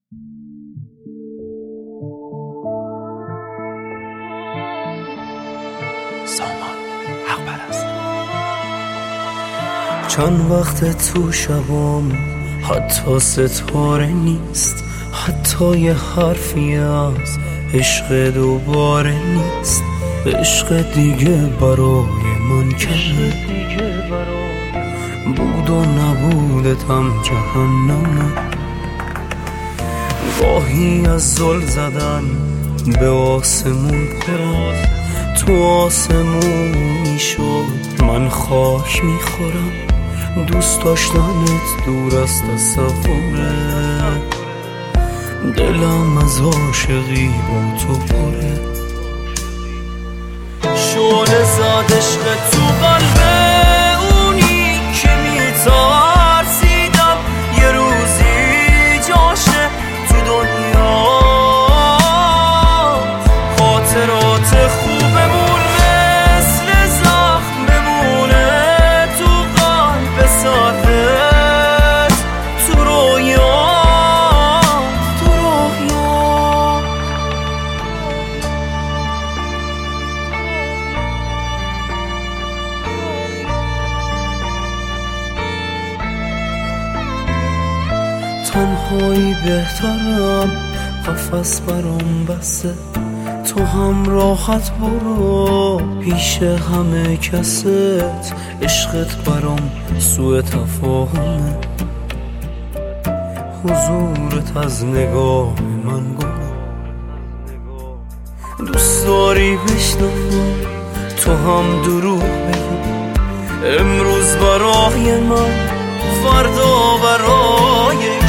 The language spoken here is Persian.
سامان حق پرست. چند وقت تو شبام حتی ستاره نیست، حتی یه حرفی از عشق دوباره نیست. عشق دیگه برای من کمه، بود و نبودتم جهنمه. گاهی از زل زدن به آسمون پرم، تو آسمونی شد من خاک میخورم. دوست داشتنت دور از تصوره، دلم از عاشقی با تو پره. شعله زد عشق تو قلب اونی که میترسیدم یه روزی جاشه تو دنیا. خاطرات خوبمون مثل زخم بمونه تو قلب سردت، تو رویا، تو رویا. تنهایی بهترم، قفس برام بسه. تو هم راحت برو پیش همه کست. عشقت برام سوء تفاهمه، حضورت از نگاه من گمه. دوست داری بشنو تو هم دروغ بگو، امروز برای من فردا برای